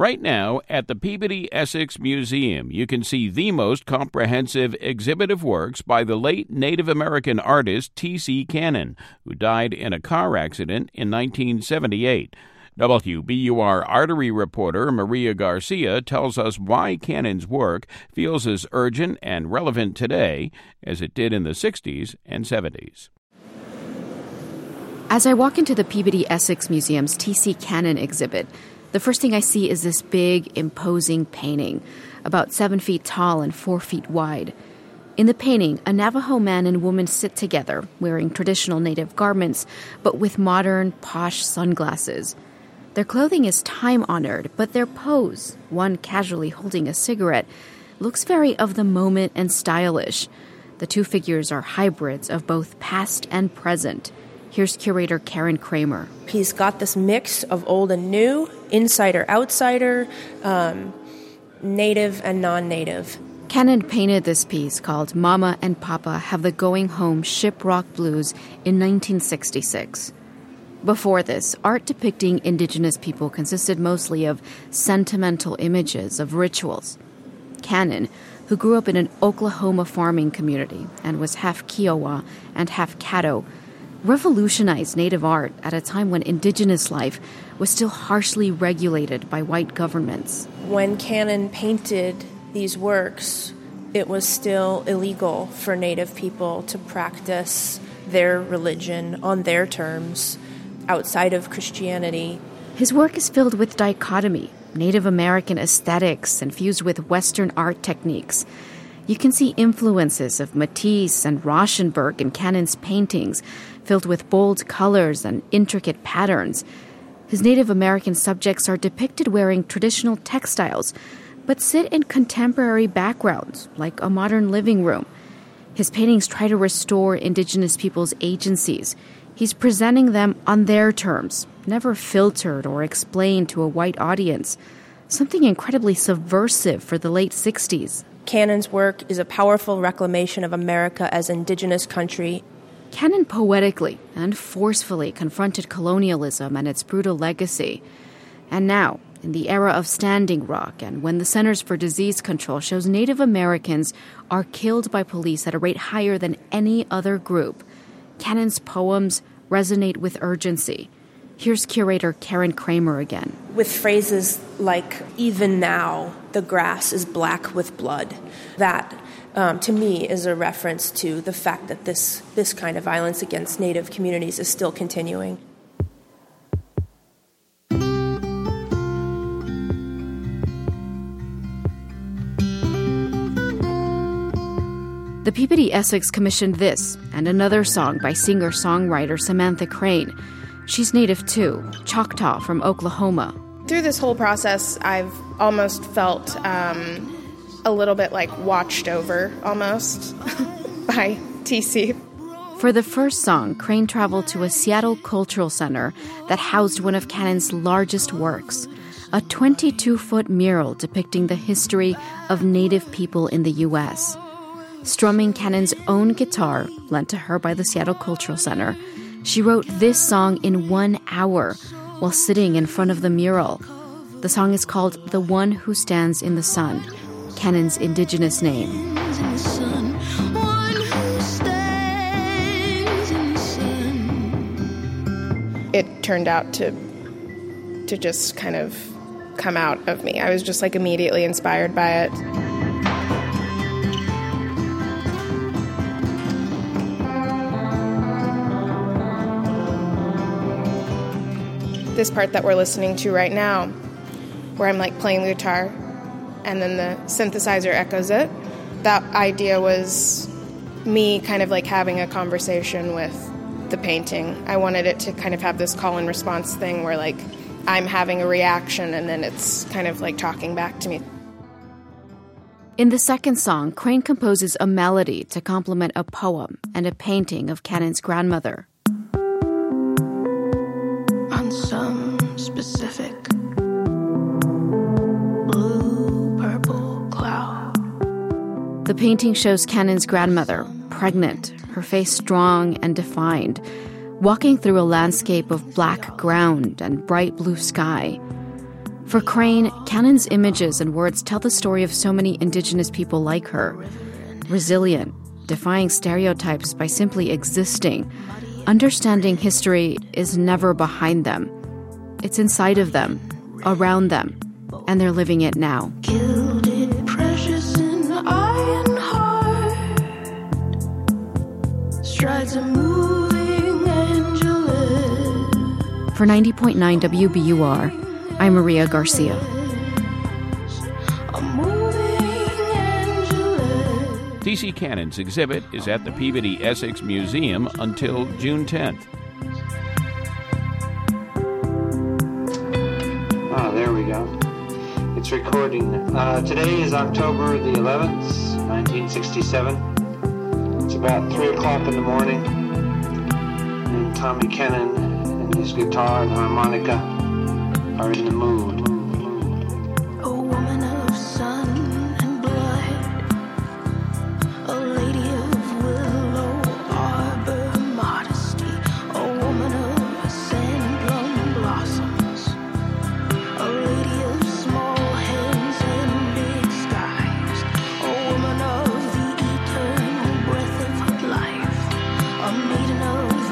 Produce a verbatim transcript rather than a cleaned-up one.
Right now, at the Peabody Essex Museum, you can see the most comprehensive exhibit of works by the late Native American artist T C Cannon, who died in a car accident in nineteen seventy-eight. W B U R artery reporter Maria Garcia tells us why Cannon's work feels as urgent and relevant today as it did in the sixties and seventies. As I walk into the Peabody Essex Museum's T C Cannon exhibit, the first thing I see is this big, imposing painting, about seven feet tall and four feet wide. In the painting, a Navajo man and woman sit together, wearing traditional Native garments, but with modern, posh sunglasses. Their clothing is time-honored, but their pose, one casually holding a cigarette, looks very of the moment and stylish. The two figures are hybrids of both past and present. Here's curator Karen Kramer. He's got this mix of old and new, insider, outsider, um, native and non-native. Cannon painted this piece called Mama and Papa Have the Going Home Shiprock Blues in nineteen sixty-six. Before this, art depicting indigenous people consisted mostly of sentimental images of rituals. Cannon, who grew up in an Oklahoma farming community and was half Kiowa and half Caddo, revolutionized Native art at a time when indigenous life was still harshly regulated by white governments. When Cannon painted these works, it was still illegal for Native people to practice their religion on their terms outside of Christianity. His work is filled with dichotomy, Native American aesthetics infused with Western art techniques. You can see influences of Matisse and Rauschenberg in Cannon's paintings, filled with bold colors and intricate patterns. His Native American subjects are depicted wearing traditional textiles, but sit in contemporary backgrounds, like a modern living room. His paintings try to restore indigenous people's agencies. He's presenting them on their terms, never filtered or explained to a white audience, something incredibly subversive for the late sixties. Cannon's work is a powerful reclamation of America as indigenous country. Cannon poetically and forcefully confronted colonialism and its brutal legacy. And now, in the era of Standing Rock and when the Centers for Disease Control shows Native Americans are killed by police at a rate higher than any other group, Cannon's poems resonate with urgency. Here's curator Karen Kramer again. With phrases like, even now, the grass is black with blood. That, um, to me, is a reference to the fact that this, this kind of violence against Native communities is still continuing. The Peabody Essex commissioned this and another song by singer-songwriter Samantha Crane. She's Native too, Choctaw from Oklahoma. Through this whole process, I've almost felt um, a little bit like watched over, almost, by T C. For the first song, Crane traveled to a Seattle cultural center that housed one of Cannon's largest works, a twenty-two-foot mural depicting the history of Native people in the U S Strumming Cannon's own guitar, lent to her by the Seattle Cultural Center, she wrote this song in one hour while sitting in front of the mural. The song is called The One Who Stands in the Sun, Cannon's indigenous name. It turned out to to just kind of come out of me. I was just like immediately inspired by it. This part that we're listening to right now, where I'm like playing the guitar and then the synthesizer echoes it, that idea was me kind of like having a conversation with the painting. I wanted it to kind of have this call and response thing where like I'm having a reaction and then it's kind of like talking back to me. In the second song, Crane composes a melody to complement a poem and a painting of Cannon's grandmother. On some specific blue, purple cloud. The painting shows Cannon's grandmother, pregnant, her face strong and defined, walking through a landscape of black ground and bright blue sky. For Crane, Cannon's images and words tell the story of so many Indigenous people like her. Resilient, defying stereotypes by simply existing. Understanding history is never behind them. It's inside of them, around them, and they're living it now. Gilded, precious, and iron heart. Strides a moving angelus. For ninety point nine W B U R, I'm Maria Garcia. A moving angelus. T C Cannon's exhibit is at the Peabody Essex Museum until June tenth. Ah, there we go. It's recording. Uh, today is October the eleventh, nineteen sixty-seven. It's about three o'clock in the morning, and Tommy Cannon and his guitar and harmonica are in the mood. A woman of sun and blood, a lady of willow arbor modesty, a woman of sandplum blossoms, a lady of small hands and big skies, a woman of the eternal breath of life, a maiden of